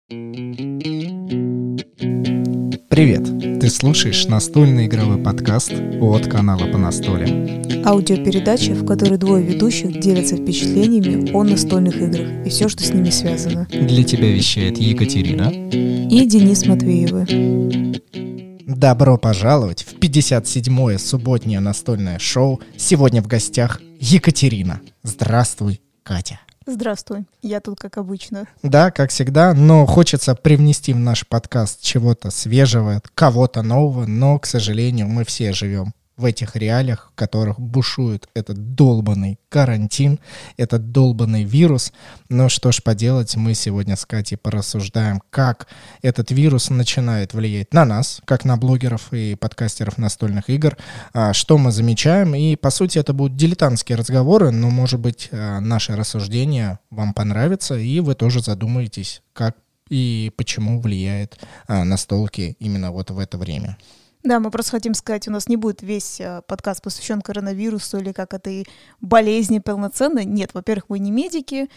Привет! Ты слушаешь настольный игровой подкаст от канала «По настолям». Аудиопередача, в которой двое ведущих делятся впечатлениями о настольных играх и все, что с ними связано. Для тебя вещает Екатерина и Денис Матвеевы. Добро пожаловать в 57-е субботнее настольное шоу. Сегодня в гостях Екатерина. Здравствуй, Катя. Здравствуй, я тут как обычно. Да, как всегда, но хочется привнести в наш подкаст чего-то свежего, кого-то нового, но, к сожалению, мы все живем в этих реалиях, в которых бушует этот долбанный карантин, этот долбанный вирус. Но что ж поделать, мы сегодня с Катей порассуждаем, как этот вирус начинает влиять на нас, как на блогеров и подкастеров настольных игр, что мы замечаем. И, по сути, это будут дилетантские разговоры, но, может быть, наши рассуждения вам понравятся, и вы тоже задумаетесь, как и почему влияет настолки именно вот в это время. Да, мы просто хотим сказать, у нас не будет весь подкаст посвящен коронавирусу или как этой болезни полноценной. Нет, во-первых, мы не медики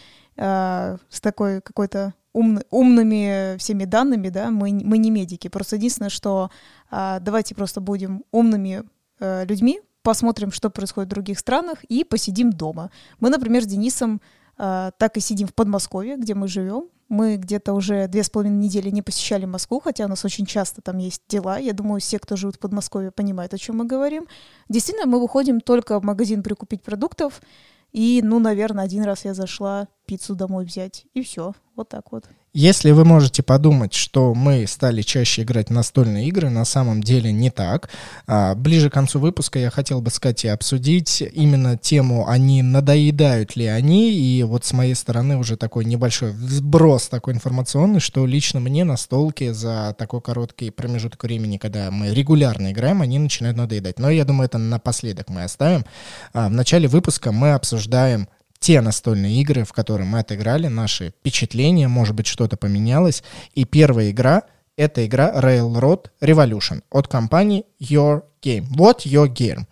с такой какой-то умными всеми данными, да, мы не медики. Просто единственное, что давайте просто будем умными людьми, посмотрим, что происходит в других странах и посидим дома. Мы, например, с Денисом так и сидим в Подмосковье, где мы живем. Мы где-то уже 2,5 недели не посещали Москву, хотя у нас очень часто там есть дела. Я думаю, все, кто живут в Подмосковье, понимают, о чем мы говорим. Действительно, мы выходим только в магазин прикупить продуктов. И, наверное, один раз я зашла пиццу домой взять. И все. Вот так вот. Если вы можете подумать, что мы стали чаще играть в настольные игры, на самом деле не так. Ближе к концу выпуска я хотел бы с Катей обсудить именно тему, не надоедают ли они, и вот с моей стороны уже такой небольшой сброс такой информационный, что лично мне настолки за такой короткий промежуток времени, когда мы регулярно играем, они начинают надоедать. Но я думаю, это напоследок мы оставим. В начале выпуска мы обсуждаем те настольные игры, в которые мы отыграли, наши впечатления, может быть, что-то поменялось. И первая игра — это игра Railroad Revolution от компании Your Game. Вот Your Game.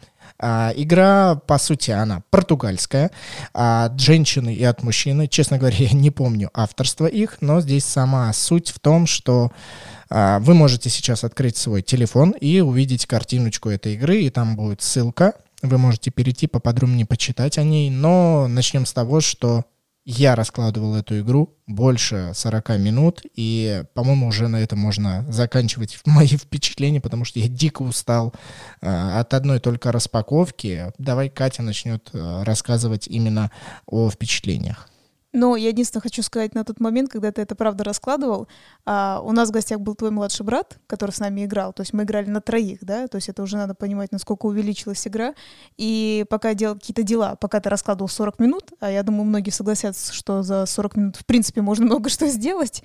Игра, по сути, она португальская, от женщины и от мужчины. Честно говоря, я не помню авторство их, но здесь сама суть в том, что вы можете сейчас открыть свой телефон и увидеть картиночку этой игры, и там будет ссылка. Вы можете перейти поподробнее почитать о ней, но начнем с того, что я раскладывал эту игру больше 40 минут, и, по-моему, уже на этом можно заканчивать мои впечатления, потому что я дико устал от одной только распаковки. Давай Катя начнет рассказывать именно о впечатлениях. Но я единственное хочу сказать, на тот момент, когда ты это правда раскладывал, у нас в гостях был твой младший брат, который с нами играл, то есть мы играли на троих, да, то есть это уже надо понимать, насколько увеличилась игра, и пока я делал какие-то дела, пока ты раскладывал 40 минут, а я думаю, многие согласятся, что за 40 минут в принципе можно много что сделать,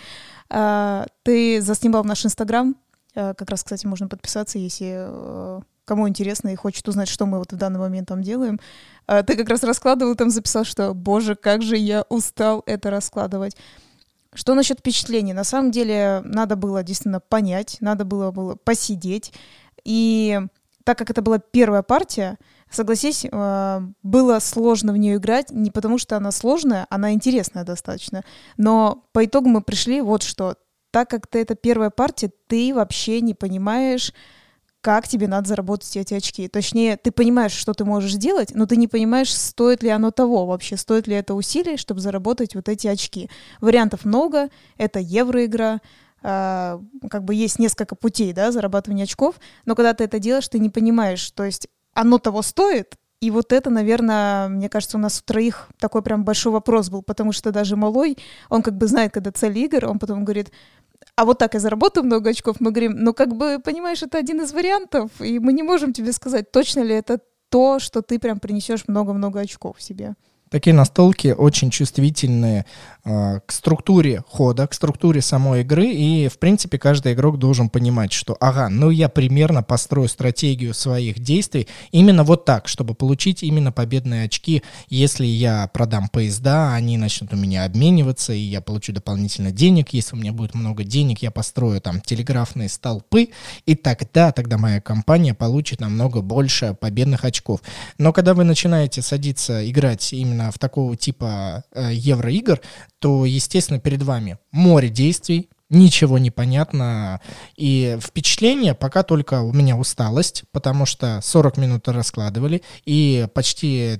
ты заснимал наш Инстаграм, как раз, кстати, можно подписаться, если кому интересно и хочет узнать, что мы вот в данный момент там делаем. Ты как раз раскладывал, там записал, что, боже, как же я устал это раскладывать. Что насчет впечатлений? На самом деле надо было действительно понять, надо было посидеть. И так как это была первая партия, согласись, было сложно в нее играть, не потому что она сложная, она интересная достаточно. Но по итогу мы пришли вот что. Так как это первая партия, ты вообще не понимаешь, как тебе надо заработать эти очки. Точнее, ты понимаешь, что ты можешь сделать, но ты не понимаешь, стоит ли оно того вообще, стоит ли это усилий, чтобы заработать вот эти очки. Вариантов много, это евроигра, как бы есть несколько путей, да, зарабатывания очков, но когда ты это делаешь, ты не понимаешь, то есть оно того стоит. И вот это, наверное, мне кажется, у нас у троих такой прям большой вопрос был, потому что даже малой, он как бы знает, когда цель игр, он потом говорит: а вот так я заработаю много очков. Мы говорим, как бы, понимаешь, это один из вариантов, и мы не можем тебе сказать, точно ли это то, что ты прям принесешь много-много очков себе. Такие настолки очень чувствительны к структуре хода, к структуре самой игры, и, в принципе, каждый игрок должен понимать, что, я примерно построю стратегию своих действий именно вот так, чтобы получить именно победные очки. Если я продам поезда, они начнут у меня обмениваться, и я получу дополнительно денег. Если у меня будет много денег, я построю там телеграфные столпы, и тогда моя компания получит намного больше победных очков. Но когда вы начинаете садиться играть именно в такого типа евроигр, то, естественно, перед вами море действий, Ничего не понятно. И впечатление пока только у меня усталость, потому что 40 минут раскладывали, и почти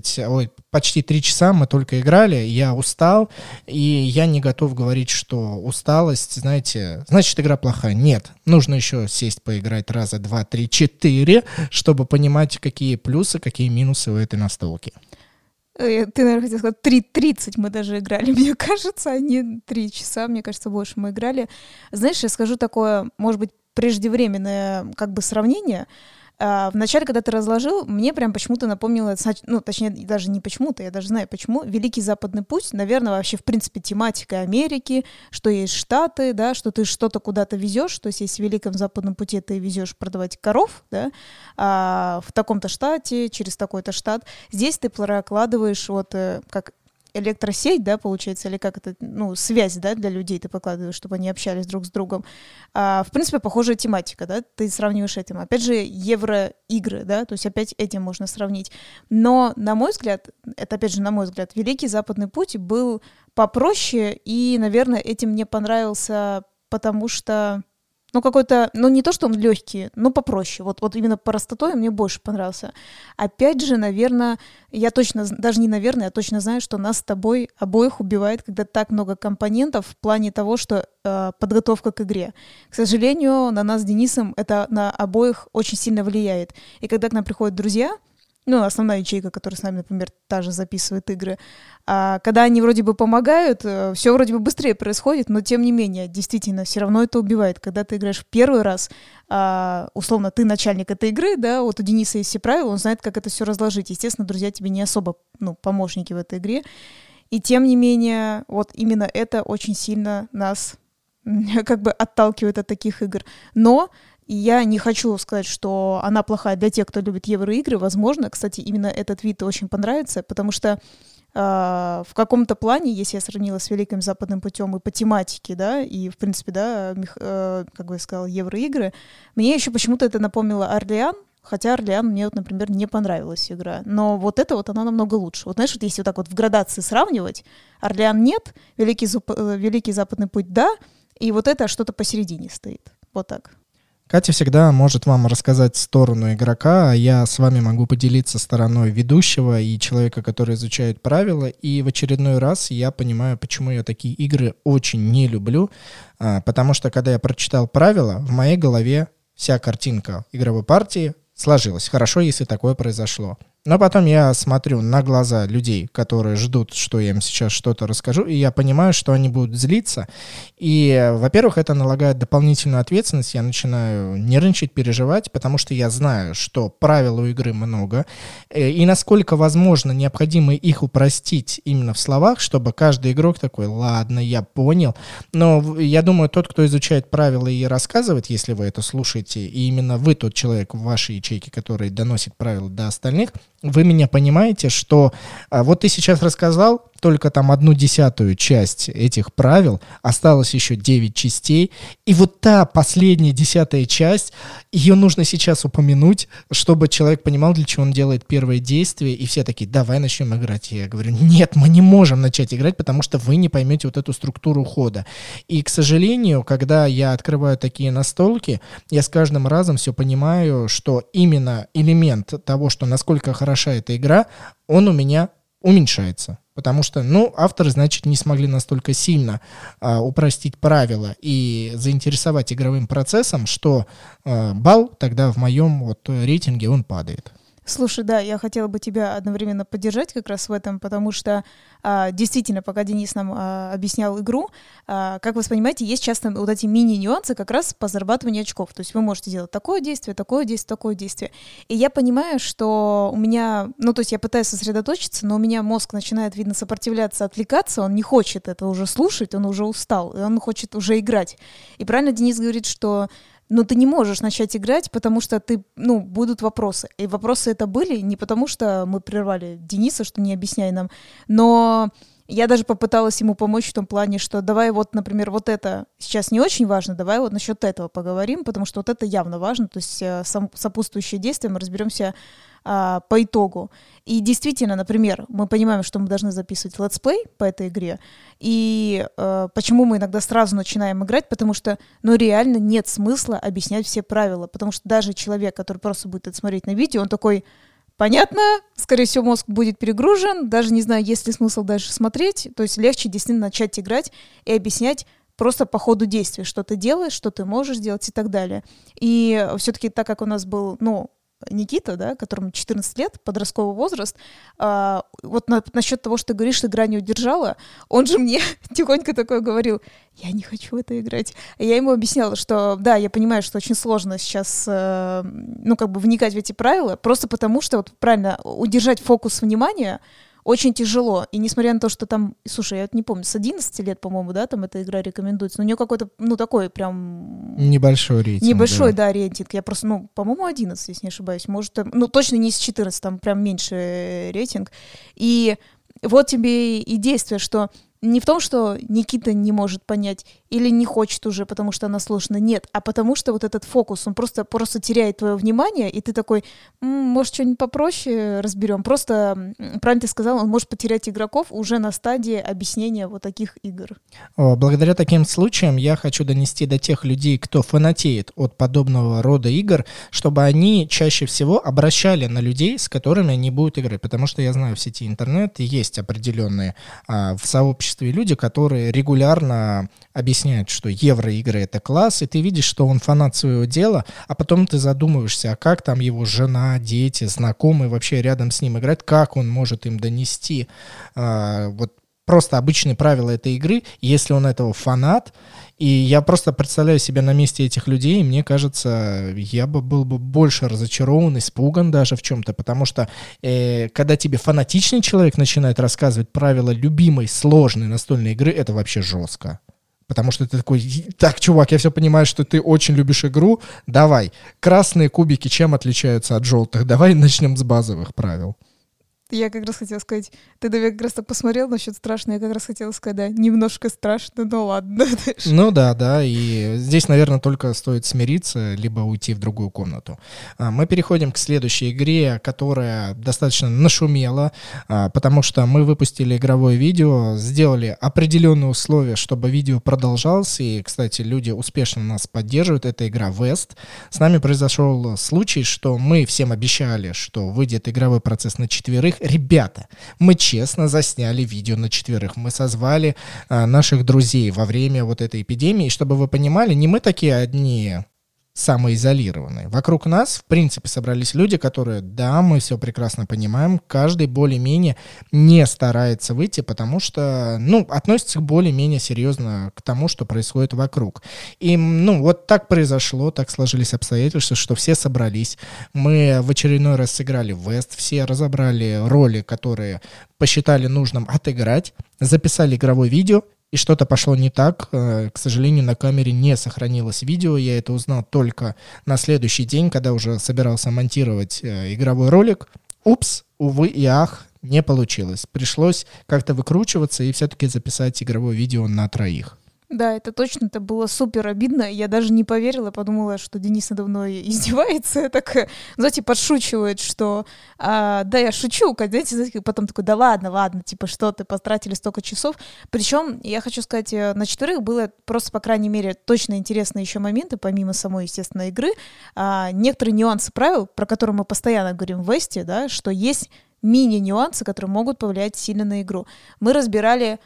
3 часа мы только играли, я устал, и я не готов говорить, что усталость, знаете, значит, игра плохая. Нет, нужно еще сесть поиграть раза 2, 3, 4, чтобы понимать, какие плюсы, какие минусы у этой настолки. Ты, наверное, хотел сказать, 3:30 мы даже играли, мне кажется, а не 3 часа, мне кажется, больше мы играли. Знаешь, я скажу такое, может быть, преждевременное как бы сравнение. Вначале, когда ты разложил, мне прям почему-то напомнило, ну, точнее, даже не почему-то, я даже знаю почему, Великий Западный путь, наверное, вообще, в принципе, тематика Америки, что есть Штаты, да, что ты что-то куда-то везешь, то есть если в Великом Западном пути ты везешь продавать коров, да, в таком-то штате, через такой-то штат, здесь ты прокладываешь вот как электросеть, да, получается, или как это, ну, связь, да, для людей ты покладываешь, чтобы они общались друг с другом. В принципе, похожая тематика, да, ты сравниваешь этим. Опять же, евроигры, да, то есть опять этим можно сравнить. Но, на мой взгляд, это опять же, на мой взгляд, Великий Западный путь был попроще, и, наверное, этим мне понравился, потому что ну, какой-то, ну, не то, что он легкий, но попроще. Вот именно простотой мне больше понравился. Опять же, наверное, я точно, даже не наверное, я точно знаю, что нас с тобой обоих убивает, когда так много компонентов в плане того, что подготовка к игре. К сожалению, на нас с Денисом это на обоих очень сильно влияет. И когда к нам приходят друзья, ну, основная ячейка, которая с нами, например, та же записывает игры, когда они вроде бы помогают, все вроде бы быстрее происходит, но тем не менее, действительно, все равно это убивает. Когда ты играешь в первый раз, условно, ты начальник этой игры, да, вот у Дениса есть все правила, он знает, как это все разложить. Естественно, друзья тебе не особо, ну, помощники в этой игре. И тем не менее, вот именно это очень сильно нас как бы отталкивает от таких игр. Но я не хочу сказать, что она плохая для тех, кто любит евроигры. Возможно, кстати, именно этот вид очень понравится, потому что в каком-то плане, если я сравнила с Великим Западным путем и по тематике, да, и, в принципе, да, как бы я сказала, евроигры, мне еще почему-то это напомнило Орлеан, хотя Орлеан мне, вот, например, не понравилась игра. Но вот эта вот, она намного лучше. Вот знаешь, вот если вот так вот в градации сравнивать, Орлеан нет, Великий Западный путь да, и вот это что-то посередине стоит. Вот так. Катя всегда может вам рассказать сторону игрока, а я с вами могу поделиться стороной ведущего и человека, который изучает правила. И в очередной раз я понимаю, почему я такие игры очень не люблю. Потому что, когда я прочитал правила, в моей голове вся картинка игровой партии сложилась. Хорошо, если такое произошло. Но потом я смотрю на глаза людей, которые ждут, что я им сейчас что-то расскажу, и я понимаю, что они будут злиться. И, во-первых, это налагает дополнительную ответственность, я начинаю нервничать, переживать, потому что я знаю, что правил у игры много, и насколько возможно необходимо их упростить именно в словах, чтобы каждый игрок такой: ладно, я понял. Но я думаю, тот, кто изучает правила и рассказывает, если вы это слушаете, и именно вы тот человек в вашей ячейке, который доносит правила до остальных, вы меня понимаете, что вот ты сейчас рассказал только там 1/10 часть этих правил, осталось еще 9 частей, и вот та последняя 10-я часть, ее нужно сейчас упомянуть, чтобы человек понимал, для чего он делает первое действие, и все такие: давай начнем играть. Я говорю: нет, мы не можем начать играть, потому что вы не поймете вот эту структуру хода. И, к сожалению, когда я открываю такие настолки, я с каждым разом все понимаю, что именно элемент того, что насколько хороша эта игра, он у меня уменьшается. Потому что, авторы, значит, не смогли настолько сильно упростить правила и заинтересовать игровым процессом, что балл тогда в моем рейтинге, он падает. Слушай, да, я хотела бы тебя одновременно поддержать как раз в этом, потому что действительно, пока Денис нам объяснял игру, как вы понимаете, есть часто вот эти мини-нюансы как раз по зарабатыванию очков. То есть вы можете делать такое действие, такое действие, такое действие. И я понимаю, что у меня, то есть я пытаюсь сосредоточиться, но у меня мозг начинает, видно, сопротивляться, отвлекаться, он не хочет это уже слушать, он уже устал, и он хочет уже играть. И правильно Денис говорит, что ты не можешь начать играть, потому что будут вопросы. И вопросы это были не потому, что мы прервали Дениса, что не объясняй нам, но Я даже попыталась ему помочь в том плане, что давай вот, например, вот это сейчас не очень важно, давай вот насчет этого поговорим, потому что вот это явно важно, то есть сопутствующие действия мы разберемся по итогу. И действительно, например, мы понимаем, что мы должны записывать летсплей по этой игре, и почему мы иногда сразу начинаем играть, потому что, ну, реально нет смысла объяснять все правила, потому что даже человек, который просто будет это смотреть на видео, он такой... Понятно, скорее всего, мозг будет перегружен, даже не знаю, есть ли смысл дальше смотреть, то есть легче действительно начать играть и объяснять просто по ходу действия, что ты делаешь, что ты можешь делать и так далее. И все-таки так как у нас был, ну, Никита, да, которому 14 лет, подростковый возраст, вот насчет того, что ты говоришь, игра не удержала, он же мне тихонько такое говорил, я не хочу в это играть. И я ему объясняла, что да, я понимаю, что очень сложно сейчас, ну, как бы вникать в эти правила, просто потому что, вот правильно, удержать фокус внимания очень тяжело. И несмотря на то, что там, слушай, я не помню, с 11 лет, по-моему, да, там эта игра рекомендуется, но у нее какой-то, ну, такой прям... Небольшой рейтинг. Небольшой, да, рейтинг. Я просто, ну, по-моему, 11, если не ошибаюсь. Может, ну, точно не с 14, там прям меньше рейтинг. И вот тебе и действие, что не в том, что Никита не может понять или не хочет уже, потому что она сложна, нет, а потому что вот этот фокус, он просто теряет твое внимание, и ты такой, может, что-нибудь попроще разберем. Просто, правильно ты сказал, он может потерять игроков уже на стадии объяснения вот таких игр. Благодаря таким случаям я хочу донести до тех людей, кто фанатеет от подобного рода игр, чтобы они чаще всего обращали на людей, с которыми они будут играть, потому что я знаю, в сети интернет есть определенные в сообществе люди, которые регулярно объясняют, что евроигры — это класс, и ты видишь, что он фанат своего дела, а потом ты задумываешься, а как там его жена, дети, знакомые вообще рядом с ним играть, как он может им донести вот просто обычные правила этой игры, если он этого фанат. И я просто представляю себя на месте этих людей, и мне кажется, я бы был бы больше разочарован, испуган даже в чем-то, потому что когда тебе фанатичный человек начинает рассказывать правила любимой сложной настольной игры, это вообще жестко. Потому что ты такой, так, чувак, я все понимаю, что ты очень любишь игру, давай, красные кубики чем отличаются от желтых? Давай начнем с базовых правил. Я как раз хотела сказать, ты на меня как раз так посмотрел насчет страшно, я как раз хотела сказать, да, немножко страшно, но ладно. Ну да, и здесь, наверное, только стоит смириться, либо уйти в другую комнату. Мы переходим к следующей игре, которая достаточно нашумела, потому что мы выпустили игровое видео, сделали определенные условия, чтобы видео продолжалось, и, кстати, люди успешно нас поддерживают, это игра West. С нами произошел случай, что мы всем обещали, что выйдет игровой процесс на 4. Ребята, мы честно засняли видео на 4. Мы созвали наших друзей во время вот этой эпидемии. И чтобы вы понимали, не мы такие одни самоизолированные. Вокруг нас, в принципе, собрались люди, которые, да, мы все прекрасно понимаем, каждый более-менее не старается выйти, потому что, ну, относится более-менее серьезно к тому, что происходит вокруг. И, ну, вот так произошло, так сложились обстоятельства, что все собрались. Мы в очередной раз сыграли в West, все разобрали роли, которые посчитали нужным отыграть, записали игровое видео, и что-то пошло не так. К сожалению, на камере не сохранилось видео. Я это узнал только на следующий день, когда уже собирался монтировать игровой ролик. Упс, увы и ах, не получилось. Пришлось как-то выкручиваться и все-таки записать игровое видео на 3. Да, это точно, это было супер обидно. Я даже не поверила, подумала, что Денис надо мной издевается, так, знаете, подшучивает, что да, я шучу, знаете, потом такой, да ладно, типа, что ты, потратили столько часов. Причем, я хочу сказать, на 4 было просто, по крайней мере, точно интересные еще моменты, помимо самой, естественно, игры, некоторые нюансы правил, про которые мы постоянно говорим в Весте, да, что есть мини-нюансы, которые могут повлиять сильно на игру. Мы разбирали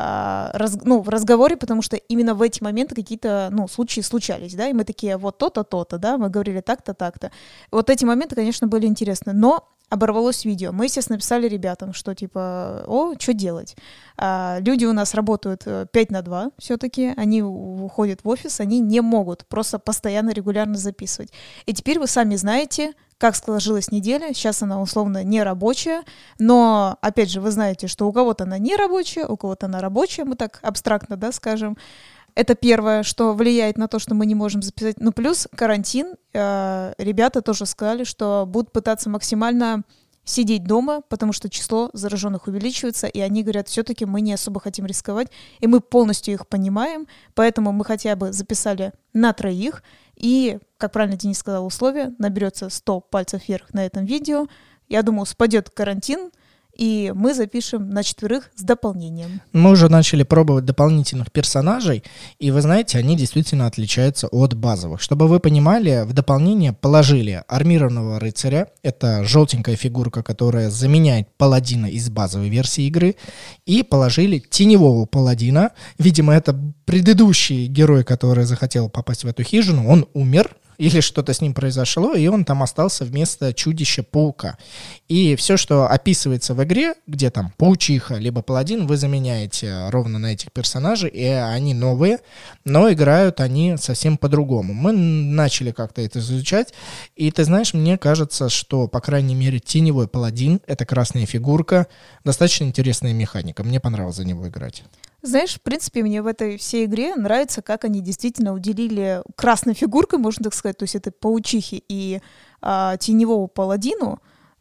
в разговоре, потому что именно в эти моменты какие-то, случаи случались, да, и мы такие, вот то-то, то-то, да, мы говорили так-то, так-то. Вот эти моменты, конечно, были интересны, но оборвалось видео. Мы, естественно, написали ребятам, что типа, что делать? Люди у нас работают 5/2 все-таки, они уходят в офис, они не могут просто постоянно, регулярно записывать. И теперь вы сами знаете, как сложилась неделя, сейчас она условно не рабочая, но, опять же, вы знаете, что у кого-то она не рабочая, у кого-то она рабочая, мы так абстрактно, да, скажем. Это первое, что влияет на то, что мы не можем записать. Ну, плюс карантин, ребята тоже сказали, что будут пытаться максимально сидеть дома, потому что число зараженных увеличивается, и они говорят, все-таки мы не особо хотим рисковать, и мы полностью их понимаем, поэтому мы хотя бы записали на 3, и, как правильно Денис сказал, условие, наберется 100 пальцев вверх на этом видео, я думаю, спадет карантин, и мы запишем на 4 с дополнением. Мы уже начали пробовать дополнительных персонажей, и вы знаете, они действительно отличаются от базовых. Чтобы вы понимали, в дополнение положили армированного рыцаря, это желтенькая фигурка, которая заменяет паладина из базовой версии игры, и положили теневого паладина. Видимо, это предыдущий герой, который захотел попасть в эту хижину, он умер, или что-то с ним произошло, и он там остался вместо чудища-паука. И все, что описывается в игре, где там паучиха, либо паладин, вы заменяете ровно на этих персонажей, и они новые, но играют они совсем по-другому. Мы начали как-то это изучать, и ты знаешь, мне кажется, что, по крайней мере, теневой паладин, это красная фигурка, достаточно интересная механика. Мне понравилось за него играть. Знаешь, в принципе, мне в этой всей игре нравится, как они действительно уделили красной фигуркой, можно так сказать, то есть этой паучихе и теневому паладину,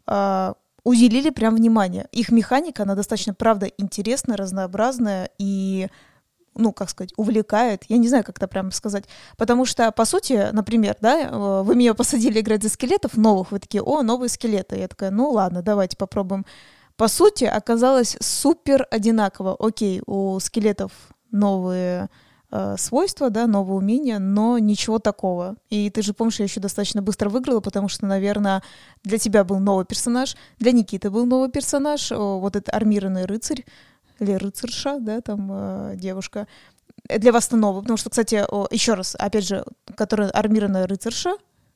уделили прям внимание. Их механика, она достаточно, правда, интересная, разнообразная и, ну, как сказать, увлекает. Я не знаю, как это прямо сказать. Потому что, по сути, например, да, вы меня посадили играть за скелетов новых, вы такие, о, новые скелеты. Я такая, ну ладно, давайте попробуем. По сути, оказалось супер одинаково. Окей, у скелетов новые свойства, да, новые умения, но ничего такого. И ты же помнишь, я еще достаточно быстро выиграла, потому что, наверное, для тебя был новый персонаж, для Никиты был новый персонаж, вот этот армированный рыцарь, или рыцарша, да, там девушка. Для вас-то новый, потому что, кстати, еще раз, опять же, которая армированная рыцарь,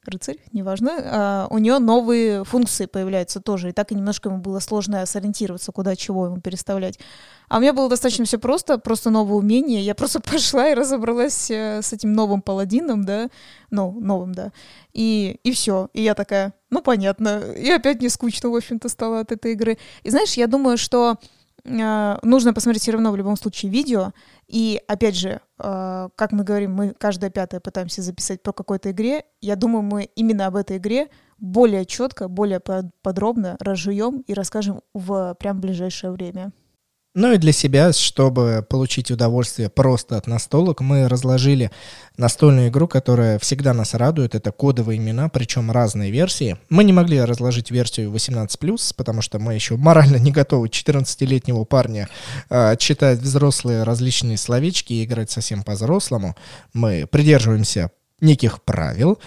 неважно, у нее новые функции появляются тоже, и так и немножко ему было сложно сориентироваться, куда чего ему переставлять. А у меня было достаточно все просто новое умение, я просто пошла и разобралась с этим новым паладином, да, ну, новым, да, и все, и я такая, ну, понятно, и опять не скучно, в общем-то, стало от этой игры. И знаешь, я думаю, что нужно посмотреть все равно в любом случае видео. И, опять же, как мы говорим, мы каждое 5-е пытаемся записать по какой-то игре. Я думаю, мы именно об этой игре более четко, более подробно разжуем и расскажем в прям ближайшее время. Ну и для себя, чтобы получить удовольствие просто от настолок, мы разложили настольную игру, которая всегда нас радует. Это кодовые имена, причем разные версии. Мы не могли разложить версию 18+, потому что мы еще морально не готовы 14-летнего парня читать взрослые различные словечки и играть совсем по-взрослому. Мы придерживаемся неких правил.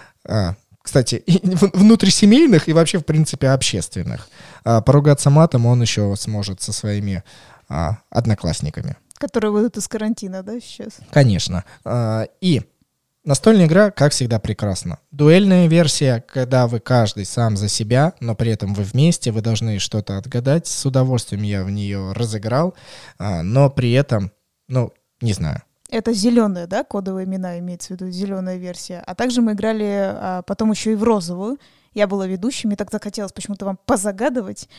Кстати, и внутрисемейных и вообще, в принципе, общественных. Поругаться матом он еще сможет со своими одноклассниками. Которые выйдут из карантина, да, сейчас? Конечно. И настольная игра, как всегда, прекрасна. Дуэльная версия, когда вы каждый сам за себя, но при этом вы вместе, вы должны что-то отгадать. С удовольствием я в нее разыграл, но при этом, ну, не знаю. Это зеленые, да, кодовые имена, имеется в виду зеленая версия. А также мы играли потом еще и в розовую. Я была ведущей, мне так захотелось почему-то вам позагадывать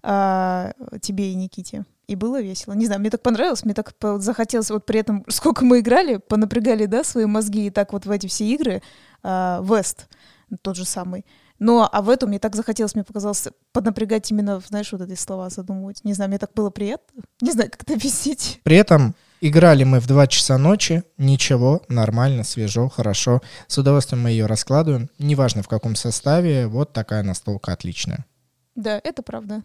тебе и Никите. И было весело. Не знаю, мне так понравилось, мне так захотелось вот при этом, сколько мы играли, понапрягали, да, свои мозги и так вот в эти все игры. Вест, тот же самый. Но, а в этом мне так захотелось, мне показалось, поднапрягать именно, знаешь, вот эти слова задумывать. Не знаю, мне так было приятно. Не знаю, как это объяснить. При этом играли мы в 2 часа ночи, ничего, нормально, свежо, хорошо. С удовольствием мы ее раскладываем, неважно в каком составе, вот такая настолка отличная. Да, это правда.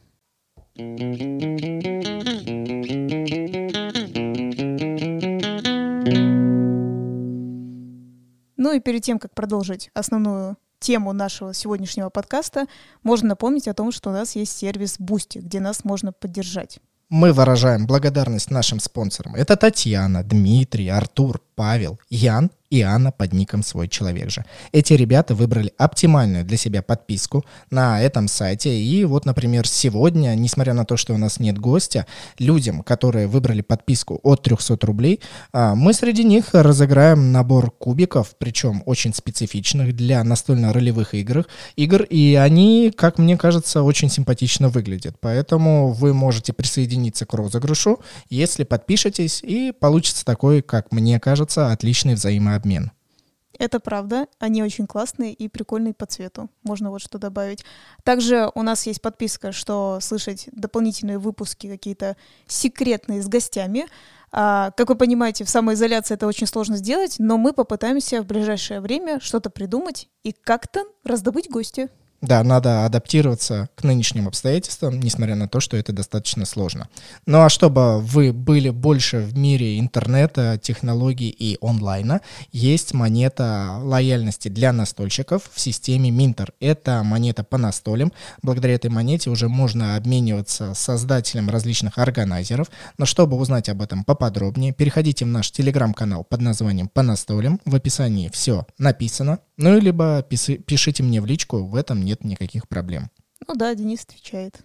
Ну и перед тем, как продолжить основную тему нашего сегодняшнего подкаста, можно напомнить о том, что у нас есть сервис Boosty, где нас можно поддержать. Мы выражаем благодарность нашим спонсорам. Это Татьяна, Дмитрий, Артур, Павел, Ян и Анна под ником «Свой человек же». Эти ребята выбрали оптимальную для себя подписку на этом сайте. И вот, например, сегодня, несмотря на то, что у нас нет гостя, людям, которые выбрали подписку от 300 рублей, мы среди них разыграем набор кубиков, причем очень специфичных для настольно-ролевых игр. И они, как мне кажется, очень симпатично выглядят. Поэтому вы можете присоединиться к розыгрышу, если подпишетесь, и получится такой, как мне кажется, отличный взаимообмен. Это правда, они очень классные и прикольные по цвету. Можно вот что добавить. Также у нас есть подписка, что слышать дополнительные выпуски какие-то секретные с гостями. Как вы понимаете, в самоизоляции это очень сложно сделать, но мы попытаемся в ближайшее время что-то придумать и как-то раздобыть гостя. Да, надо адаптироваться к нынешним обстоятельствам, несмотря на то, что это достаточно сложно. Ну а чтобы вы были больше в мире интернета, технологий и онлайна, есть монета лояльности для настольщиков в системе Minter. Это монета по настолям. Благодаря этой монете уже можно обмениваться с создателем различных органайзеров. Но чтобы узнать об этом поподробнее, переходите в наш телеграм-канал под названием «По настолям». В описании все написано. Ну, либо пишите мне в личку, в этом нет никаких проблем. Ну да, Денис отвечает.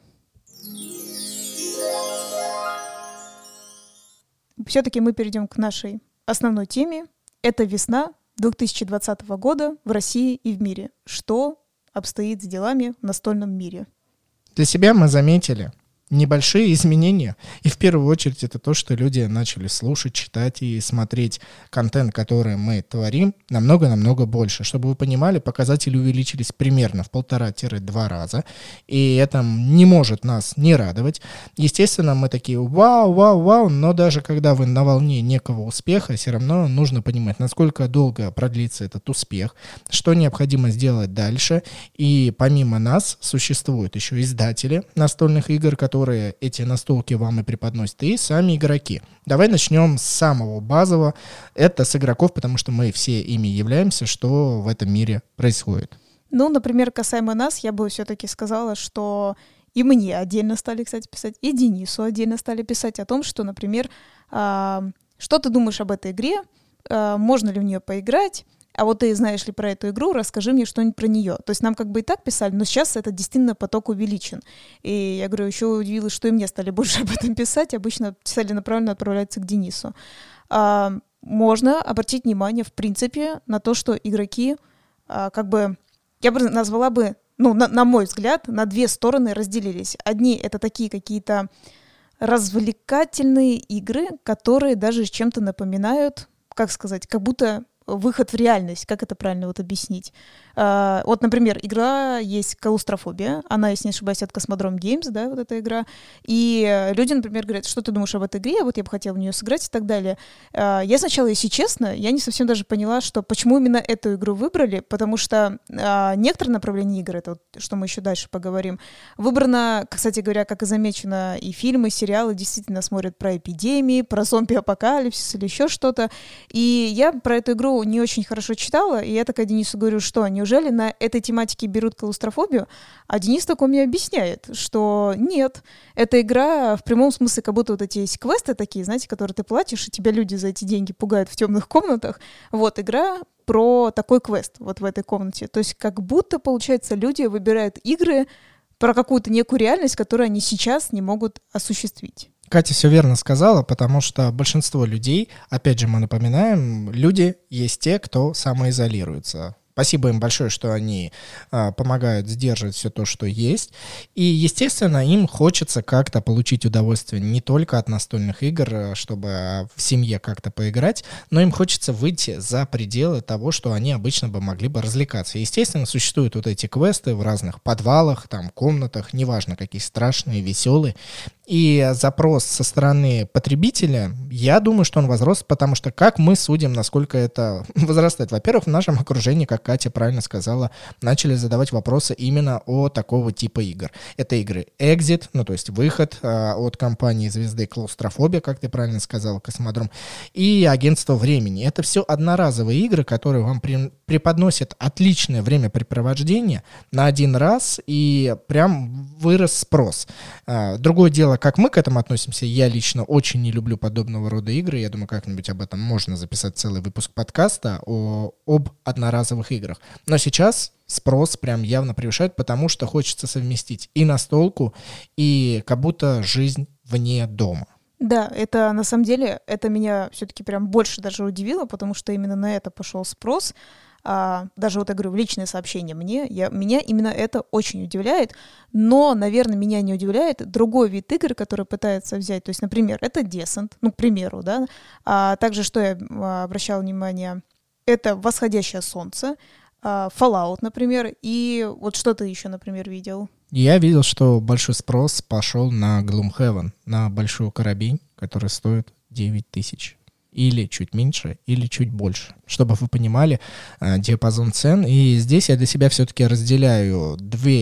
Все-таки мы перейдем к нашей основной теме. Это весна 2020 года в России и в мире. Что обстоит с делами в настольном мире? Для себя мы заметили небольшие изменения. И в первую очередь это то, что люди начали слушать, читать и смотреть контент, который мы творим, намного-намного больше. Чтобы вы понимали, показатели увеличились примерно в 1,5-2 раза. И это не может нас не радовать. Естественно, мы такие вау, но даже когда вы на волне некого успеха, все равно нужно понимать, насколько долго продлится этот успех, что необходимо сделать дальше. И помимо нас существуют еще издатели настольных игр, которые эти настолки вам и преподносят, и сами игроки. Давай начнем с самого базового. Это с игроков, потому что мы все ими являемся, что в этом мире происходит. Ну, например, касаемо нас, я бы все-таки сказала, что и мне отдельно стали, кстати, писать, и Денису отдельно стали писать о том, что, например, что ты думаешь об этой игре, можно ли в нее поиграть, а вот ты знаешь ли про эту игру, расскажи мне что-нибудь про нее. То есть нам как бы и так писали, но сейчас это действительно поток увеличен. И я говорю, еще удивилась, что и мне стали больше об этом писать. Обычно целенаправленно отправляются к Денису. Можно обратить внимание, в принципе, на то, что игроки, как бы, я бы назвала бы, ну, на мой взгляд, на две стороны разделились. Одни — это такие какие-то развлекательные игры, которые даже чем-то напоминают, как сказать, как будто выход в реальность, как это правильно вот объяснить? Вот, например, игра есть «Клаустрофобия», она, если не ошибаюсь, от Cosmodrome Games, да, вот эта игра, и люди, например, говорят, что ты думаешь об этой игре, вот я бы хотела в нее сыграть и так далее. Я сначала, если честно, я не совсем даже поняла, что почему именно эту игру выбрали, потому что некоторые направления игр, это вот, что мы еще дальше поговорим, выбрано, кстати говоря, как и замечено, и фильмы, и сериалы действительно смотрят про эпидемии, про зомби-апокалипсис или еще что-то, и я про эту игру не очень хорошо читала, и я такая Денису говорю, что неужели на этой тематике берут клаустрофобию? А Денис такой мне объясняет, что нет, эта игра в прямом смысле, как будто вот эти есть квесты такие, знаете, которые ты платишь, и тебя люди за эти деньги пугают в темных комнатах. Вот игра про такой квест вот в этой комнате. То есть как будто, получается, люди выбирают игры про какую-то некую реальность, которую они сейчас не могут осуществить. Катя все верно сказала, потому что большинство людей, опять же мы напоминаем, люди есть те, кто самоизолируется. Спасибо им большое, что они помогают сдерживать все то, что есть. И, естественно, им хочется как-то получить удовольствие не только от настольных игр, чтобы в семье как-то поиграть, но им хочется выйти за пределы того, что они обычно бы могли бы развлекаться. Естественно, существуют вот эти квесты в разных подвалах, там, комнатах, неважно, какие страшные, веселые. И запрос со стороны потребителя, я думаю, что он возрос, потому что как мы судим, насколько это возрастает? Во-первых, в нашем окружении, как Катя правильно сказала, начали задавать вопросы именно о такого типа игр. Это игры Exit, ну то есть выход от компании звезды Клаустрофобия, как ты правильно сказала, Космодром, и Агентство времени. Это все одноразовые игры, которые вам преподносят отличное времяпрепровождение на один раз, и прям вырос спрос. Другое дело, как мы к этому относимся, я лично очень не люблю подобного рода игры. Я думаю, как-нибудь об этом можно записать целый выпуск подкаста об одноразовых играх. Но сейчас спрос прям явно превышает, потому что хочется совместить и настолку, и как будто жизнь вне дома. Да, это на самом деле, это меня все-таки прям больше даже удивило, потому что именно на это пошел спрос. Даже вот я говорю, в личное сообщение меня именно это очень удивляет, но, наверное, меня не удивляет другой вид игр, который пытается взять, то есть, например, это Descent, ну, к примеру, да, также, что я обращала внимание, Это «Восходящее солнце», Fallout, например, и вот что ты еще, например, видел? Я видел, что большой спрос пошел на Gloomhaven, на большую карабин, которая стоит 9000. Или чуть меньше, или чуть больше. Чтобы вы понимали диапазон цен. И здесь я для себя все-таки разделяю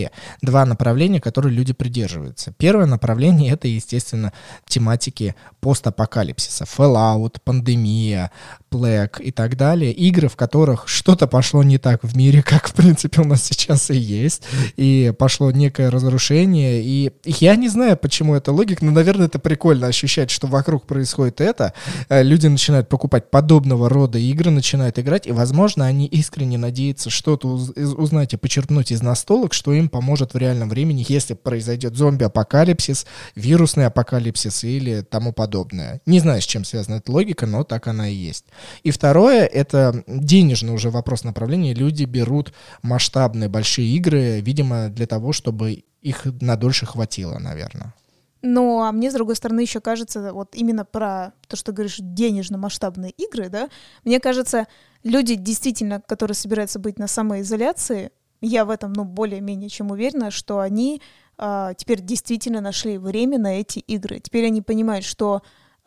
два направления, которые люди придерживаются. Первое направление — это, естественно, тематики постапокалипсиса. Fallout, пандемия, Plague и так далее. Игры, в которых что-то пошло не так в мире, как, в принципе, у нас сейчас и есть. И пошло некое разрушение. И я не знаю, почему это логика, но, наверное, это прикольно ощущать, что вокруг происходит это. Люди начинают покупать подобного рода игры, начинают играть, и, возможно, они искренне надеются что-то узнать и почерпнуть из настолок, что им поможет в реальном времени, если произойдет зомби-апокалипсис, вирусный апокалипсис или тому подобное. Не знаю, с чем связана эта логика, но так она и есть. И второе, это денежный уже вопрос направления. Люди берут масштабные большие игры, видимо, для того, чтобы их надольше хватило, наверное. Ну, а мне, с другой стороны, еще кажется, вот именно про то, что ты говоришь, денежно-масштабные игры, да, мне кажется, люди действительно, которые собираются быть на самоизоляции, я в этом, более-менее чем уверена, что они теперь действительно нашли время на эти игры. Теперь они понимают, что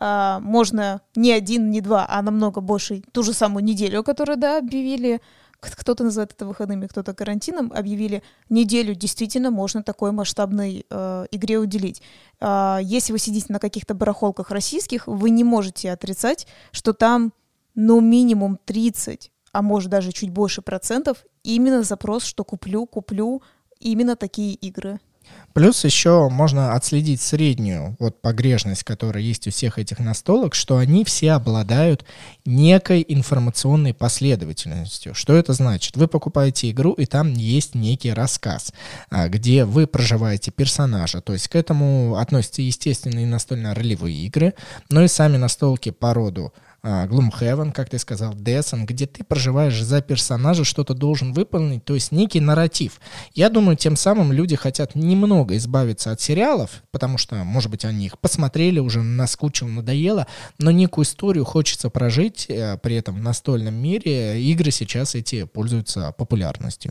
можно не один, не два, а намного больше, ту же самую неделю, которую, да, объявили, кто-то называет это выходными, кто-то карантином, объявили неделю, действительно можно такой масштабной игре уделить. Если вы сидите на каких-то барахолках российских, вы не можете отрицать, что там, минимум 30, а может даже чуть больше процентов, именно запрос, что куплю именно такие игры. Плюс еще можно отследить среднюю погрешность, которая есть у всех этих настолок, что они все обладают некой информационной последовательностью. Что это значит? Вы покупаете игру, и там есть некий рассказ, где вы проживаете персонажа. То есть к этому относятся, естественно, и настольно-ролевые игры, но и сами настолки по роду Gloomhaven, как ты сказал, Descent, где ты проживаешь за персонажа, что-то должен выполнить, то есть некий нарратив. Я думаю, тем самым люди хотят немного избавиться от сериалов, потому что, может быть, они их посмотрели, уже наскучило, надоело, но некую историю хочется прожить, при этом в настольном мире игры сейчас эти пользуются популярностью.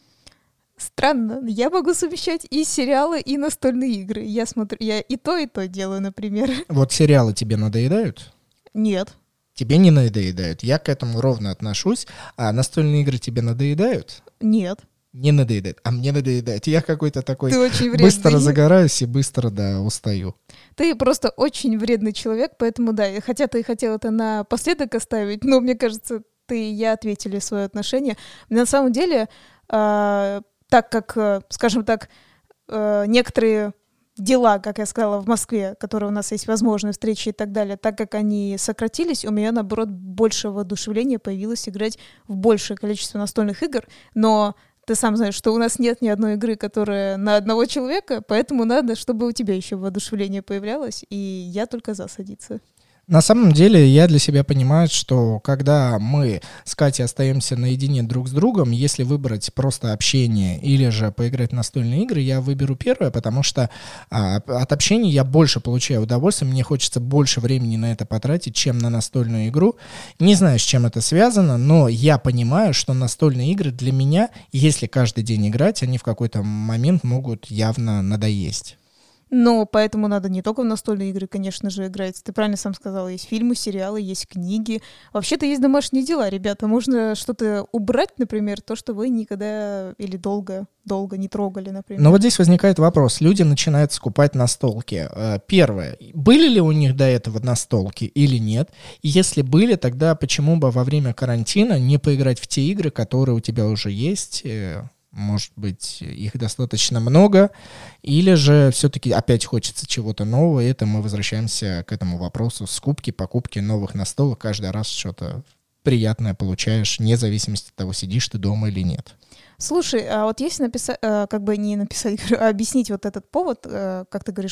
Странно, я могу совмещать и сериалы, и настольные игры. Я и то делаю, например. Вот сериалы тебе надоедают? Нет. Тебе не надоедают. Я к этому ровно отношусь. А настольные игры тебе надоедают? Нет. Не надоедает. А мне надоедает. Я какой-то такой быстро загораюсь и быстро, устаю. Ты просто очень вредный человек, поэтому, да, хотя ты хотел это напоследок оставить, но мне кажется, ты и я ответили свое отношение. На самом деле, так как, скажем так, некоторые дела, как я сказала, в Москве, которые у нас есть возможность встречи и так далее, так как они сократились, у меня, наоборот, больше воодушевления появилось играть в большее количество настольных игр, но ты сам знаешь, что у нас нет ни одной игры, которая на одного человека, поэтому надо, чтобы у тебя еще воодушевление появлялось, и я только за садиться. На самом деле я для себя понимаю, что когда мы с Катей остаемся наедине друг с другом, если выбрать просто общение или же поиграть в настольные игры, я выберу первое, потому что от общения я больше получаю удовольствие, мне хочется больше времени на это потратить, чем на настольную игру. Не знаю, с чем это связано, но я понимаю, что настольные игры для меня, если каждый день играть, они в какой-то момент могут явно надоесть. Но поэтому надо не только в настольные игры, конечно же, играть. Ты правильно сам сказала, есть фильмы, сериалы, есть книги. Вообще-то есть домашние дела, ребята. Можно что-то убрать, например, то, что вы никогда или долго не трогали, например. Но вот здесь возникает вопрос. Люди начинают скупать настолки. Первое. Были ли у них до этого настолки или нет? И если были, тогда почему бы во время карантина не поиграть в те игры, которые у тебя уже есть? Может быть, их достаточно много, или же все-таки опять хочется чего-то нового, и это мы возвращаемся к этому вопросу скупки, покупки новых настолок, каждый раз что-то приятное получаешь, вне зависимости от того, сидишь ты дома или нет. Слушай, а вот если объяснить вот этот повод, как ты говоришь,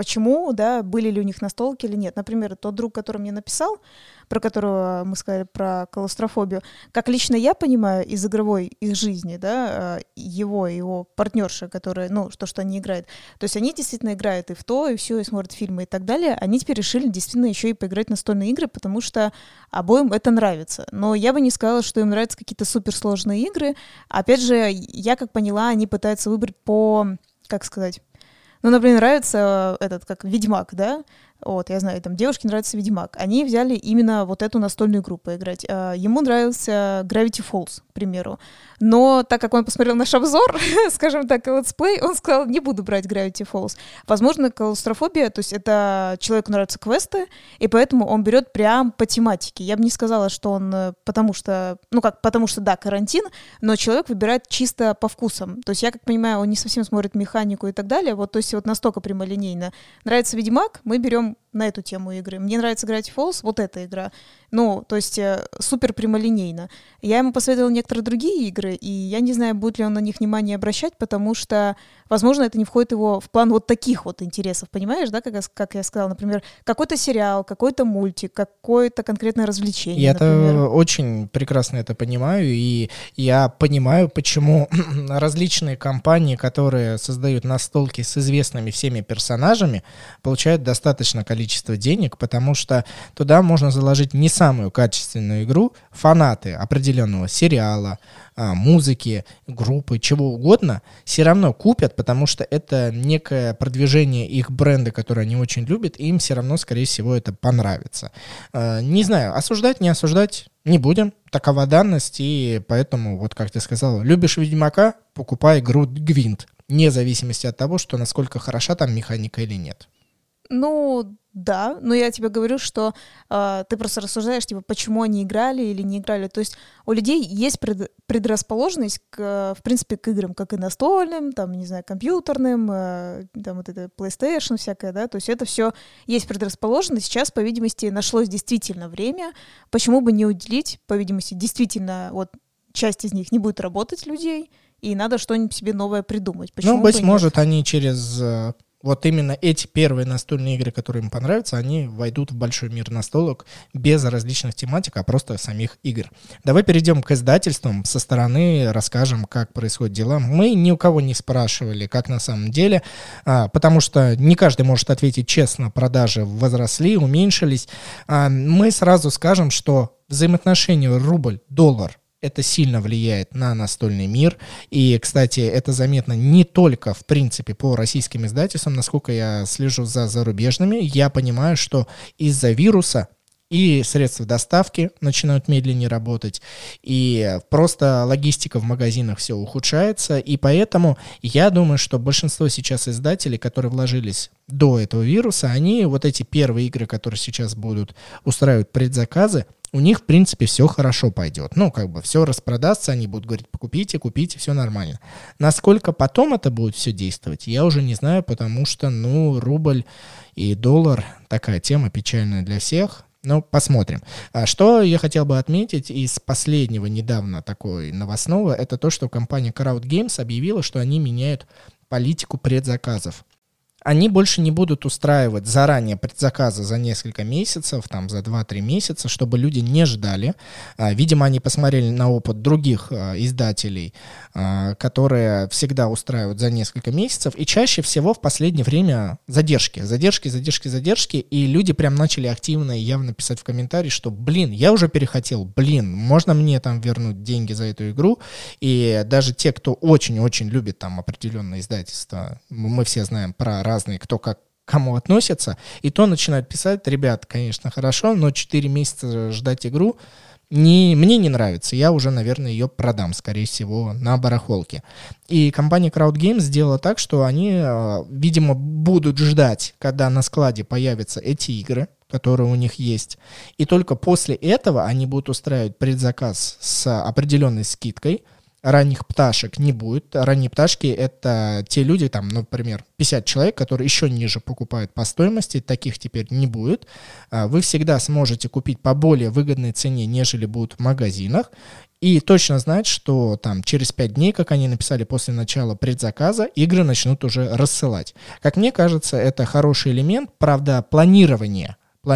почему, да, были ли у них настолки или нет. Например, тот друг, который мне написал, про которого мы сказали про клаустрофобию, как лично я понимаю из игровой их жизни, да, его партнерша, которая, ну, то, что они играют, то есть они действительно играют и в то, и все, и смотрят фильмы и так далее, они теперь решили действительно еще и поиграть в настольные игры, потому что обоим это нравится. Но я бы не сказала, что им нравятся какие-то суперсложные игры. Опять же, я как поняла, они пытаются выбрать по, как сказать, ну, например, нравится как Ведьмак, да, вот, я знаю, там девушке нравится Ведьмак. Они взяли именно вот эту настольную игру поиграть. Ему нравился Gravity Falls, к примеру. Но так как он посмотрел наш обзор, скажем так, летсплей, он сказал, не буду брать Gravity Falls. Возможно, клаустрофобия, то есть это человеку нравятся квесты, и поэтому он берет прям по тематике. Я бы не сказала, что он потому что, да, карантин, но человек выбирает чисто по вкусам. То есть я как понимаю, он не совсем смотрит механику и так далее, вот, то есть вот настолько прямолинейно. Нравится Ведьмак, мы берем на эту тему игры. Мне нравится Gravity Falls, вот эта игра. Ну, то есть супер прямолинейно. Я ему посоветовала некоторые другие игры, и я не знаю, будет ли он на них внимание обращать, потому что, возможно, это не входит его в план вот таких вот интересов, понимаешь, да, как я сказала, например, какой-то сериал, какой-то мультик, какое-то конкретное развлечение, Я очень прекрасно это понимаю, и я понимаю, почему различные компании, которые создают настолки с известными всеми персонажами, получают достаточное количество денег, потому что туда можно заложить не самую качественную игру, фанаты определенного сериала, музыки, группы, чего угодно, все равно купят, потому что это некое продвижение их бренда, который они очень любят, и им все равно, скорее всего, это понравится. Не знаю, осуждать, не осуждать не будем, такова данность, и поэтому, вот как ты сказал, любишь Ведьмака, покупай игру Гвинт, вне зависимости от того, что насколько хороша там механика или нет. Ну, да, но я тебе говорю, что ты просто рассуждаешь, типа, почему они играли или не играли. То есть у людей есть предрасположенность, в принципе, к играм, как и настольным, там, не знаю, компьютерным, там вот это PlayStation всякое, да, то есть это все есть предрасположенность. Сейчас, по видимости, нашлось действительно время, почему бы не уделить, по видимости, действительно, вот часть из них не будет работать людей, и надо что-нибудь себе новое придумать. Почему ну, быть бы может, они через... Вот именно эти первые настольные игры, которые им понравятся, они войдут в большой мир настолок без различных тематик, а просто самих игр. Давай перейдем к издательствам, со стороны расскажем, как происходят дела. Мы ни у кого не спрашивали, как на самом деле, потому что не каждый может ответить честно, продажи возросли, уменьшились. Мы сразу скажем, что взаимоотношение рубль-доллар это сильно влияет на настольный мир. И, кстати, это заметно не только, в принципе, по российским издательствам. Насколько я слежу за зарубежными, я понимаю, что из-за вируса и средства доставки начинают медленнее работать, и просто логистика в магазинах все ухудшается, и поэтому я думаю, что большинство сейчас издателей, которые вложились до этого вируса, они вот эти первые игры, которые сейчас будут устраивать предзаказы, у них, в принципе, все хорошо пойдет. Ну, как бы все распродастся, они будут говорить, покупите, купите, все нормально. Насколько потом это будет все действовать, я уже не знаю, потому что, рубль и доллар такая тема печальная для всех. Ну, посмотрим. Что я хотел бы отметить из последнего недавно такой новостного, это то, что компания Crowd Games объявила, что они меняют политику предзаказов. Они больше не будут устраивать заранее предзаказы за несколько месяцев, там за 2-3 месяца, чтобы люди не ждали. Видимо, они посмотрели на опыт других издателей, которые всегда устраивают за несколько месяцев, и чаще всего в последнее время задержки, и люди прям начали активно и явно писать в комментарии, что, я уже перехотел, можно мне там вернуть деньги за эту игру, и даже те, кто очень-очень любит там определенные издательства, мы все знаем про разные, кто как кому относится, и то начинают писать, ребят, конечно, хорошо, но 4 месяца ждать игру мне не нравится, я уже, наверное, ее продам, скорее всего, на барахолке. И компания Crowd Games сделала так, что они, видимо, будут ждать, когда на складе появятся эти игры, которые у них есть, и только после этого они будут устраивать предзаказ с определенной скидкой, ранних пташек не будет. Ранние пташки — это те люди, там, например, 50 человек, которые еще ниже покупают по стоимости, таких теперь не будет. Вы всегда сможете купить по более выгодной цене, нежели будут в магазинах, и точно знать, что там через 5 дней, как они написали, после начала предзаказа, игры начнут уже рассылать. Как мне кажется, это хороший элемент. Правда, планирование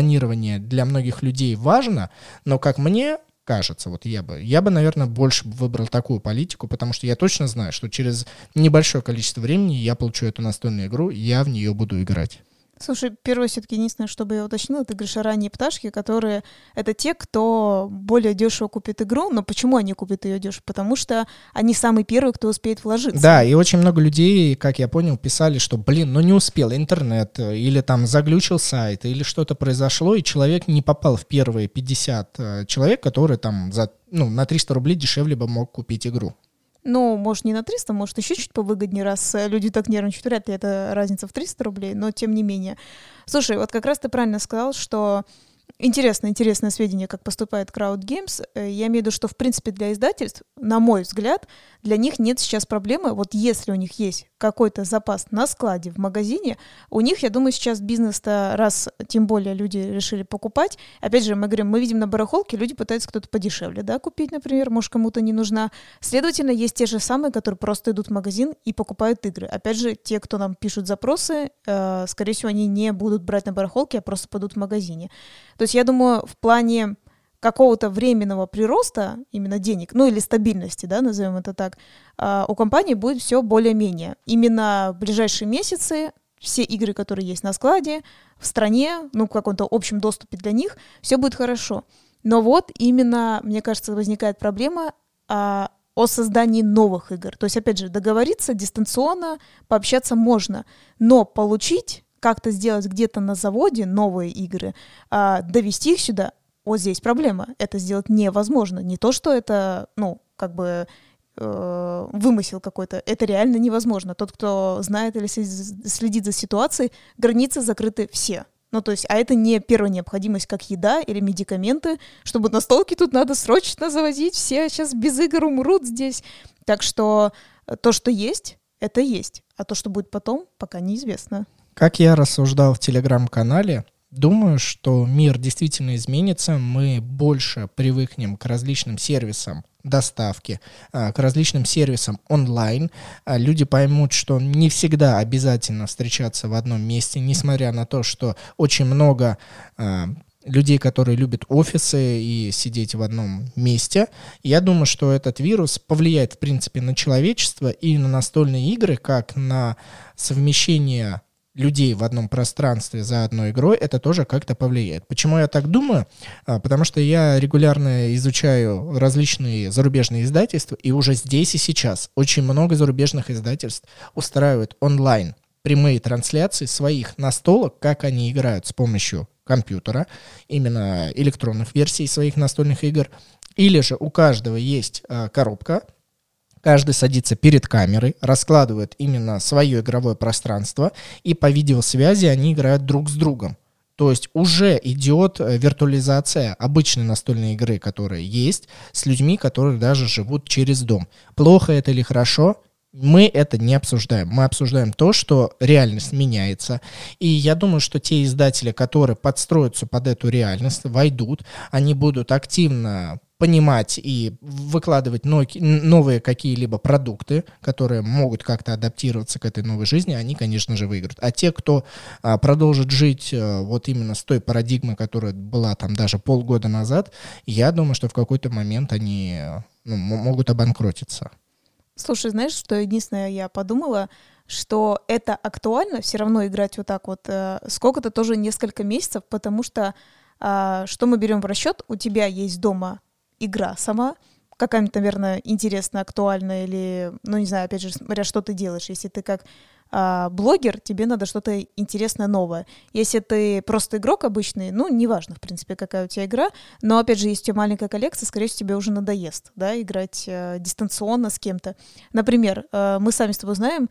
для многих людей важно, но как мне кажется, вот я бы, наверное, больше выбрал такую политику, потому что я точно знаю, что через небольшое количество времени я получу эту настольную игру, я в нее буду играть. Слушай, первое, все-таки единственное, чтобы я уточнила, ты говоришь, ранние пташки, которые это те, кто более дешево купит игру, но почему они купят ее дешево? Потому что они самые первые, кто успеет вложиться. Да, и очень много людей, как я понял, писали, что, не успел интернет, или там заглючил сайт, или что-то произошло, и человек не попал в первые 50 человек, которые там на 300 рублей дешевле бы мог купить игру. Ну, может, не на 300, может, еще чуть повыгоднее, раз люди так нервничают. Вряд ли это разница в 300 рублей, но тем не менее. Слушай, вот как раз ты правильно сказал, что интересное сведение, как поступает Crowd Games. Я имею в виду, что, в принципе, для издательств, на мой взгляд, для них нет сейчас проблемы. Вот если у них есть какой-то запас на складе в магазине, у них, я думаю, сейчас бизнес-то, раз тем более люди решили покупать. Опять же, мы говорим, мы видим на барахолке, люди пытаются кто-то подешевле, да, купить, например, может, кому-то не нужна. Следовательно, есть те же самые, которые просто идут в магазин и покупают игры. Опять же, те, кто нам пишут запросы, скорее всего, они не будут брать на барахолке, а просто пойдут в магазине. То есть я думаю, в плане какого-то временного прироста именно денег, ну или стабильности, да, назовем это так, у компании будет все более-менее. Именно в ближайшие месяцы все игры, которые есть на складе, в стране, в каком-то общем доступе для них, все будет хорошо. Но вот именно, мне кажется, возникает проблема о создании новых игр. То есть, опять же, договориться дистанционно, пообщаться можно, но получить, как-то сделать где-то на заводе новые игры, довести их сюда, вот здесь проблема. Это сделать невозможно. Не то, что это, вымысел какой-то. Это реально невозможно. Тот, кто знает или следит за ситуацией, границы закрыты все. То есть, а это не первая необходимость, как еда или медикаменты, чтобы настолки тут надо срочно завозить, все сейчас без игр умрут здесь. Так что то, что есть, это есть. А то, что будет потом, пока неизвестно. Как я рассуждал в телеграм-канале, думаю, что мир действительно изменится, мы больше привыкнем к различным сервисам доставки, к различным сервисам онлайн. Люди поймут, что не всегда обязательно встречаться в одном месте, несмотря на то, что очень много людей, которые любят офисы и сидеть в одном месте. Я думаю, что этот вирус повлияет, в принципе, на человечество и на настольные игры, как на совмещение людей в одном пространстве за одной игрой, это тоже как-то повлияет. Почему я так думаю? Потому что я регулярно изучаю различные зарубежные издательства, и уже здесь и сейчас очень много зарубежных издательств устраивают онлайн прямые трансляции своих настолок, как они играют с помощью компьютера, именно электронных версий своих настольных игр. Или же у каждого есть коробка, каждый садится перед камерой, раскладывает именно свое игровое пространство, и по видеосвязи они играют друг с другом. То есть уже идет виртуализация обычной настольной игры, которая есть, с людьми, которые даже живут через дом. Плохо это или хорошо? Мы это не обсуждаем. Мы обсуждаем то, что реальность меняется. И я думаю, что те издатели, которые подстроятся под эту реальность, войдут, они будут активно понимать и выкладывать новые какие-либо продукты, которые могут как-то адаптироваться к этой новой жизни, они, конечно же, выиграют. А те, кто продолжит жить вот именно с той парадигмой, которая была там даже полгода назад, я думаю, что в какой-то момент они могут обанкротиться. Слушай, знаешь, что единственное я подумала, что это актуально все равно играть вот так вот сколько-то тоже несколько месяцев, потому что что мы берем в расчет, у тебя есть дома игра сама, какая-нибудь, наверное, интересная, актуальная или, не знаю, опять же, смотря что ты делаешь. Если ты как блогер, тебе надо что-то интересное, новое. Если ты просто игрок обычный, неважно, в принципе, какая у тебя игра, но, опять же, если у тебя маленькая коллекция, скорее всего, тебе уже надоест, да, играть дистанционно с кем-то. Например, мы сами с тобой знаем,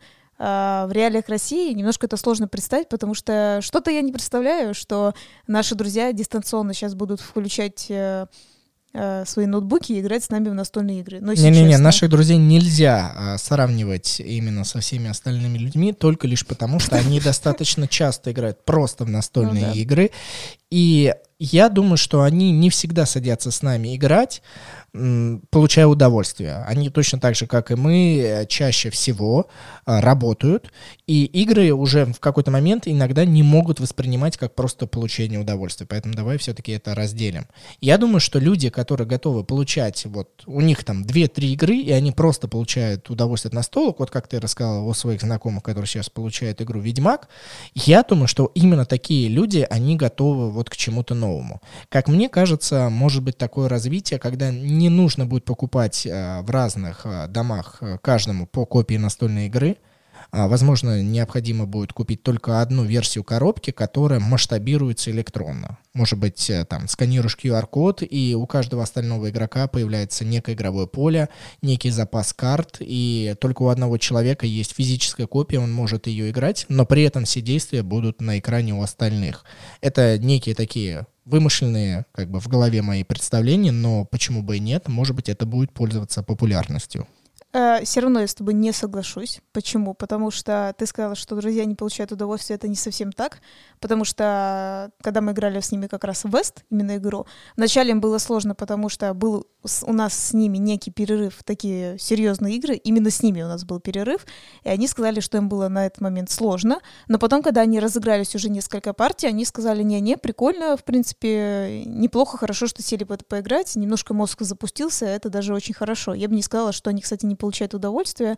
в реалиях России немножко это сложно представить, потому что что-то я не представляю, что наши друзья дистанционно сейчас будут включать свои ноутбуки и играть с нами в настольные игры. Но Не-не-не, наших друзей нельзя сравнивать именно со всеми остальными людьми, только лишь потому, что они достаточно часто играют просто в настольные игры. И я думаю, что они не всегда садятся с нами играть, получая удовольствие. Они точно так же, как и мы, чаще всего работают, и игры уже в какой-то момент иногда не могут воспринимать как просто получение удовольствия. Поэтому давай все-таки это разделим. Я думаю, что люди, которые готовы получать, вот у них там 2-3 игры, и они просто получают удовольствие от настолок, вот как ты рассказал о своих знакомых, которые сейчас получают игру «Ведьмак», я думаю, что именно такие люди, они готовы вот к чему-то новому. Как мне кажется, может быть такое развитие, когда не нужно будет покупать в разных домах каждому по копии настольной игры. Возможно, необходимо будет купить только одну версию коробки, которая масштабируется электронно. Может быть, там сканируешь QR-код, и у каждого остального игрока появляется некое игровое поле, некий запас карт, и только у одного человека есть физическая копия, он может ее играть, но при этом все действия будут на экране у остальных. Это некие такие вымышленные, как бы в голове мои представления, но почему бы и нет, может быть, это будет пользоваться популярностью. Все равно я с тобой не соглашусь. Почему? Потому что ты сказала, что друзья не получают удовольствие. Это не совсем так. Потому что, когда мы играли с ними как раз в Вест, именно игру, вначале им было сложно, потому что был у нас с ними некий перерыв в такие серьезные игры. Именно с ними у нас был перерыв. И они сказали, что им было на этот момент сложно. Но потом, когда они разыгрались уже несколько партий, они сказали, не-не, прикольно, в принципе, неплохо, хорошо, что сели в это поиграть. Немножко мозг запустился, это даже очень хорошо. Я бы не сказала, что они, кстати, не получают удовольствие.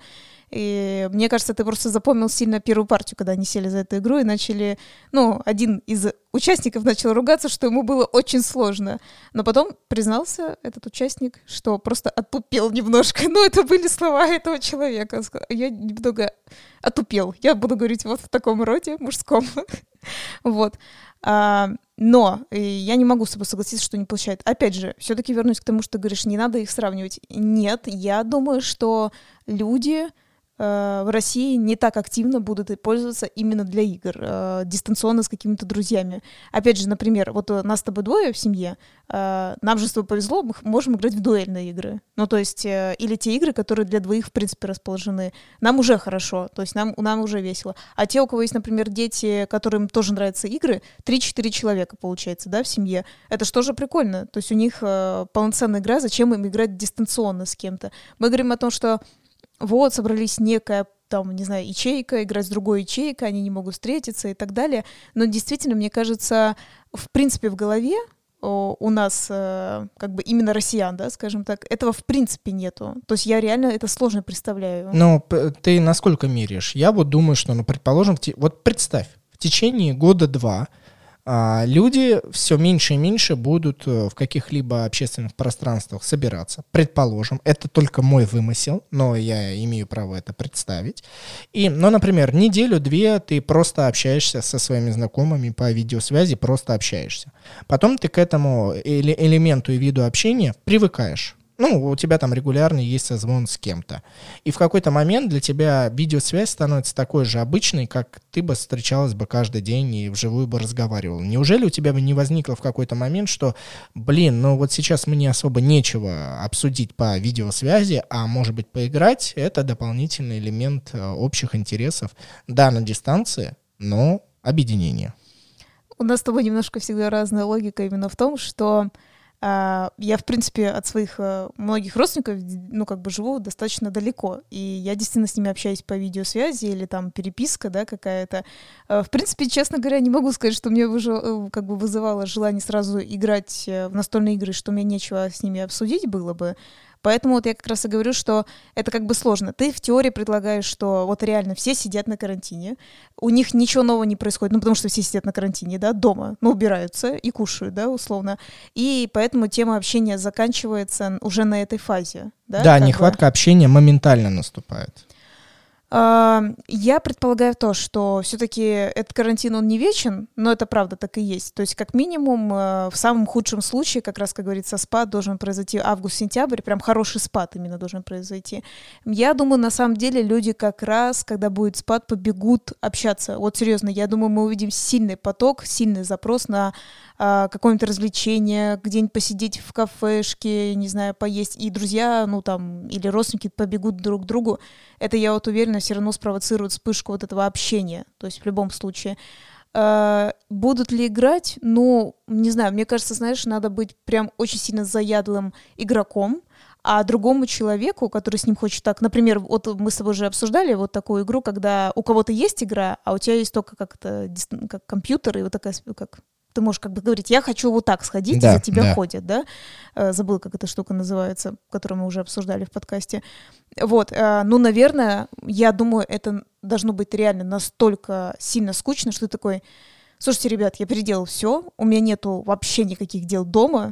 И мне кажется, ты просто запомнил сильно первую партию, когда они сели за эту игру и начали... один из участников начал ругаться, что ему было очень сложно. Но потом признался этот участник, что просто отупел немножко. Это были слова этого человека. Я немного отупел. Я буду говорить вот в таком роде, мужском. Вот. Но я не могу с тобой согласиться, что не получают. Опять же, все-таки вернусь к тому, что ты говоришь, не надо их сравнивать. Нет, я думаю, что люди в России не так активно будут пользоваться именно для игр, дистанционно с какими-то друзьями. Опять же, например, вот нас с тобой двое в семье, нам же с тобой повезло, мы можем играть в дуэльные игры. То есть, или те игры, которые для двоих, в принципе, расположены. Нам уже хорошо, то есть нам уже весело. А те, у кого есть, например, дети, которым тоже нравятся игры, 3-4 человека, получается, да, в семье, это же тоже прикольно. То есть у них полноценная игра, зачем им играть дистанционно с кем-то? Мы говорим о том, что вот, собрались некая, ячейка, играть с другой ячейкой, они не могут встретиться и так далее. Но действительно, мне кажется, в принципе, в голове у нас, именно россиян, да, скажем так, этого в принципе нету. То есть я реально это сложно представляю. Ты насколько меряешь? Я вот думаю, что, предположим, представь, в течение года-два люди все меньше и меньше будут в каких-либо общественных пространствах собираться. Предположим, это только мой вымысел, но я имею право это представить. Например, неделю-две ты просто общаешься со своими знакомыми по видеосвязи, просто общаешься. Потом ты к этому элементу и виду общения привыкаешь. У тебя там регулярно есть созвон с кем-то. И в какой-то момент для тебя видеосвязь становится такой же обычной, как ты бы встречалась бы каждый день и вживую бы разговаривала. Неужели у тебя бы не возникло в какой-то момент, что, сейчас мне особо нечего обсудить по видеосвязи, а может быть поиграть, это дополнительный элемент общих интересов. Да, на дистанции, но объединение. У нас с тобой немножко всегда разная логика именно в том, что я, в принципе, от своих многих родственников, живу достаточно далеко, и я действительно с ними общаюсь по видеосвязи или там переписка, да, какая-то. В принципе, честно говоря, не могу сказать, что мне вызывало желание сразу играть в настольные игры, что мне нечего с ними обсудить было бы. Поэтому я как раз и говорю, что это сложно. Ты в теории предлагаешь, что реально все сидят на карантине, у них ничего нового не происходит, потому что все сидят на карантине, да, дома, убираются и кушают, да, условно. И поэтому тема общения заканчивается уже на этой фазе. Да, нехватка общения моментально наступает. Я предполагаю то, что все-таки этот карантин, он не вечен, но это правда так и есть. То есть, как минимум, в самом худшем случае, как раз, как говорится, спад должен произойти август-сентябрь, прям хороший спад именно должен произойти. Я думаю, на самом деле, люди как раз, когда будет спад, побегут общаться. Вот серьезно, я думаю, мы увидим сильный поток, сильный запрос на какое-нибудь развлечение, где-нибудь посидеть в кафешке, не знаю, поесть, и друзья, ну там, или родственники побегут друг к другу, это, я вот уверена, все равно спровоцирует вспышку вот этого общения, то есть в любом случае. Будут ли играть? Ну, не знаю, мне кажется, знаешь, надо быть прям очень сильно заядлым игроком, а другому человеку, который с ним хочет так, например, вот мы с тобой уже обсуждали вот такую игру, когда у кого-то есть игра, а у тебя есть только как-то как компьютер, и вот такая, как ты можешь как бы говорить, я хочу вот так сходить, да, и за тебя да. ходят, да? Забыла, как эта штука называется, которую мы уже обсуждали в подкасте. Вот, ну, наверное, я думаю, это должно быть реально настолько сильно скучно, что ты такой... Слушайте, ребят, я переделал все, у меня нету вообще никаких дел дома,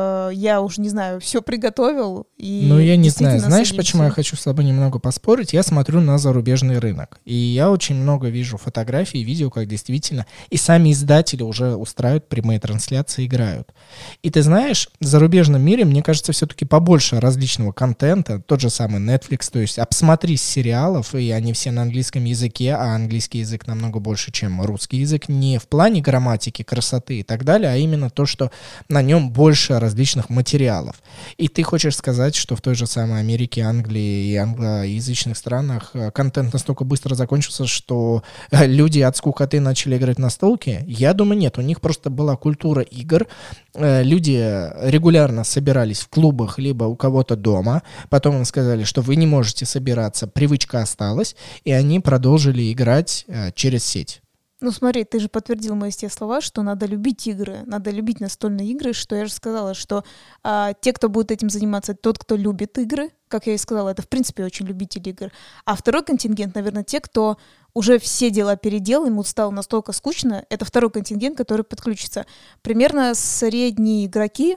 я уже, не знаю, все приготовил. И ну, я не знаю. Знаешь, почему я хочу с тобой немного поспорить? Я смотрю на зарубежный рынок, и я очень много вижу фотографий, видео, как действительно, и сами издатели уже устраивают прямые трансляции, играют. И ты знаешь, в зарубежном мире, мне кажется, все-таки побольше различного контента, тот же самый Netflix, то есть обсмотрись сериалов, и они все на английском языке, а английский язык намного больше, чем русский язык, не в плане грамматики, красоты и так далее, а именно то, что на нем больше различных материалов. И ты хочешь сказать, что в той же самой Америке, Англии и англоязычных странах контент настолько быстро закончился, что люди от скукоты начали играть на настолки? Я думаю, нет. У них просто была культура игр. Люди регулярно собирались в клубах, либо у кого-то дома. Потом им сказали, что вы не можете собираться, привычка осталась, и они продолжили играть через сеть. Ну смотри, ты же подтвердил мои те слова, что надо любить игры, надо любить настольные игры, что я же сказала, что те, кто будет этим заниматься, тот, кто любит игры, как я и сказала, это в принципе очень любители игр. А второй контингент, наверное, те, кто уже все дела переделал, ему стало настолько скучно, это второй контингент, который подключится. Примерно средние игроки,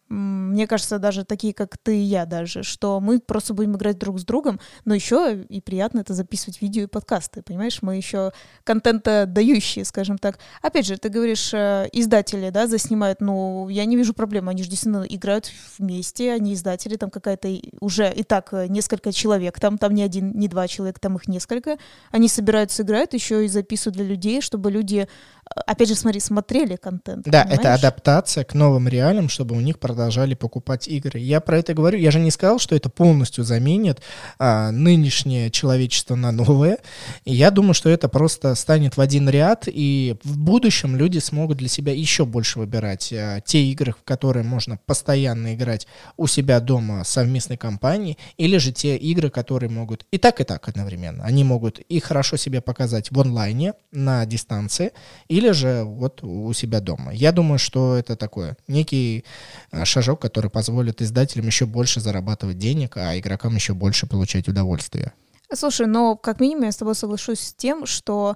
мне кажется, даже такие, как ты и я даже, что мы просто будем играть друг с другом, но еще и приятно это записывать видео и подкасты, понимаешь? Мы еще контента дающие, скажем так. Опять же, ты говоришь, издатели, да, заснимают, ну, я не вижу проблемы, они же действительно играют вместе, они издатели, там какая-то уже и так несколько человек, там не один, не два человека, там их несколько, они собираются, играют, еще и записывают для людей, чтобы люди, опять же, смотрели контент. Да, понимаешь? это адаптация к новым реалиям, чтобы у них продолжали покупать игры. Я про это говорю. Я же не сказал, что это полностью заменит нынешнее человечество на новое. И я думаю, что это просто станет в один ряд, и в будущем люди смогут для себя еще больше выбирать те игры, в которые можно постоянно играть у себя дома совместной компанией, или же те игры, которые могут и так одновременно. Они могут и хорошо себя показать в онлайне, на дистанции, или же вот у себя дома. Я думаю, что это такой некий шажок, который позволит издателям еще больше зарабатывать денег, а игрокам еще больше получать удовольствие. Слушай, но как минимум я с тобой соглашусь с тем, что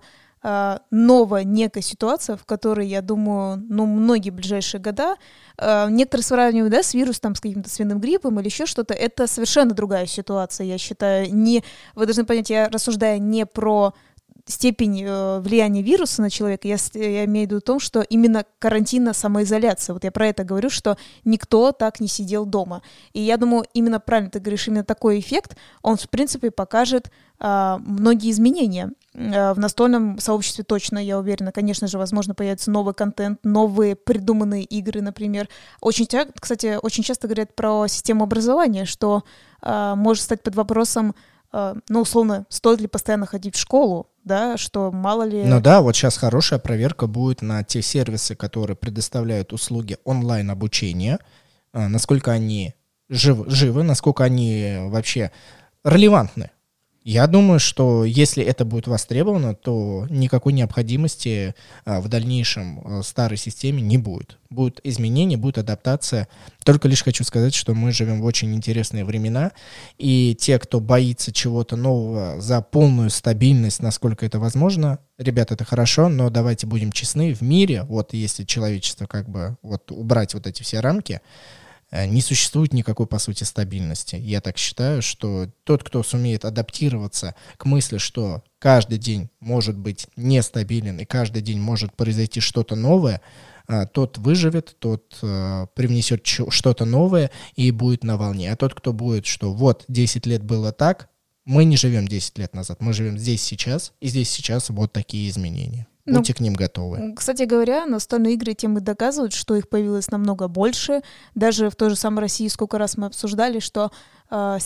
новая некая ситуация, в которой, я думаю, ну, многие ближайшие года, некоторые сравнивают, да, с вирусом, с каким-то свиным гриппом или еще что-то, это совершенно другая ситуация, я считаю. Вы должны понять, я рассуждаю не про степень влияния вируса на человека, я имею в виду том, что именно карантинная самоизоляция, вот я про это говорю, что никто так не сидел дома. И я думаю, именно правильно ты говоришь, именно такой эффект, он, в принципе, покажет многие изменения. В настольном сообществе точно, я уверена, конечно же, возможно, появится новый контент, новые придуманные игры, например. Кстати, очень часто говорят про систему образования, что может стать под вопросом, ну, условно, стоит ли постоянно ходить в школу, да, что мало ли... Ну да, вот сейчас хорошая проверка будет на те сервисы, которые предоставляют услуги онлайн-обучения, насколько они живы, насколько они вообще релевантны. Я думаю, что если это будет востребовано, то никакой необходимости в дальнейшем старой системе не будет. Будут изменения, будет адаптация. Только лишь хочу сказать, что мы живем в очень интересные времена, и те, кто боится чего-то нового за полную стабильность, насколько это возможно, ребята, это хорошо, но давайте будем честны, в мире, вот если человечество как бы вот убрать вот эти все рамки, не существует никакой, по сути, стабильности. Я так считаю, что тот, кто сумеет адаптироваться к мысли, что каждый день может быть нестабилен и каждый день может произойти что-то новое, тот выживет, тот привнесет что-то новое и будет на волне. А тот, кто будет, что вот 10 лет было так, мы не живем 10 лет назад, мы живем здесь сейчас, и здесь сейчас вот такие изменения. Будьте к ним готовы. Кстати говоря, настольные игры тем и доказывают, что их появилось намного больше. Даже в той же самой России сколько раз мы обсуждали, что с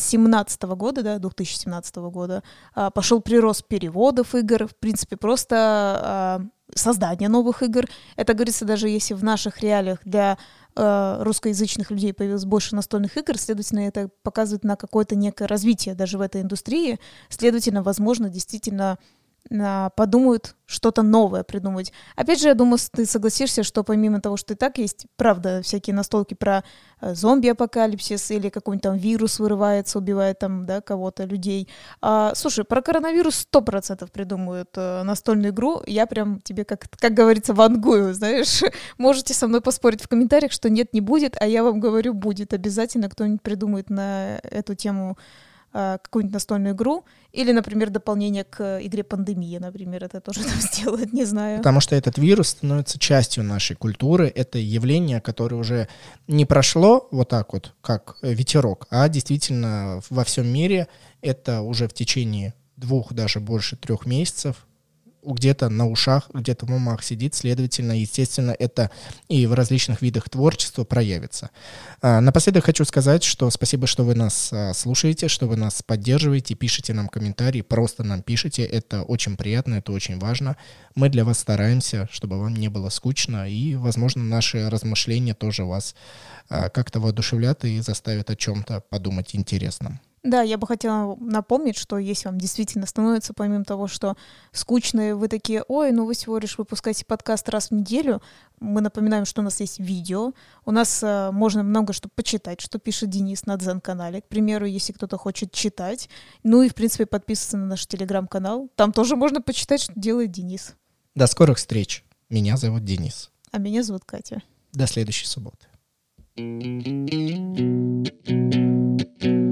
2017 года пошел прирост переводов игр, в принципе, просто создание новых игр. Это говорится, даже если в наших реалиях для русскоязычных людей появилось больше настольных игр, следовательно, это показывает на какое-то некое развитие даже в этой индустрии. Следовательно, возможно, действительно подумают что-то новое придумать. Опять же, я думаю, ты согласишься, что помимо того, что и так есть, правда, всякие настолки про зомби-апокалипсис или какой-нибудь там вирус вырывается, убивает там, да, кого-то, людей. Слушай, про коронавирус 100% придумают настольную игру. Я прям тебе, как говорится, вангую, знаешь. Можете со мной поспорить в комментариях, что нет, не будет, а я вам говорю, будет. Обязательно кто-нибудь придумает на эту тему какую-нибудь настольную игру, или, например, дополнение к игре «Пандемия», например, это тоже там сделают, не знаю. Потому что этот вирус становится частью нашей культуры, это явление, которое уже не прошло вот так вот, как ветерок, а действительно во всем мире это уже в течение 2, даже больше 3 месяцев где-то на ушах, где-то в умах сидит, следовательно, естественно, это и в различных видах творчества проявится. Напоследок хочу сказать, что спасибо, что вы нас слушаете, что вы нас поддерживаете, пишите нам комментарии, просто нам пишите, это очень приятно, это очень важно. Мы для вас стараемся, чтобы вам не было скучно, и, возможно, наши размышления тоже вас как-то воодушевлят и заставят о чем-то подумать интересном. Да, я бы хотела напомнить, что если вам действительно становится, помимо того, что скучно, вы такие, ой, ну вы всего лишь выпускаете подкаст раз в неделю, мы напоминаем, что у нас есть видео, у нас можно много что почитать, что пишет Денис на Дзен-канале, к примеру, если кто-то хочет читать, ну и, в принципе, подписываться на наш телеграм-канал, там тоже можно почитать, что делает Денис. До скорых встреч. Меня зовут Денис. А меня зовут Катя. До следующей субботы.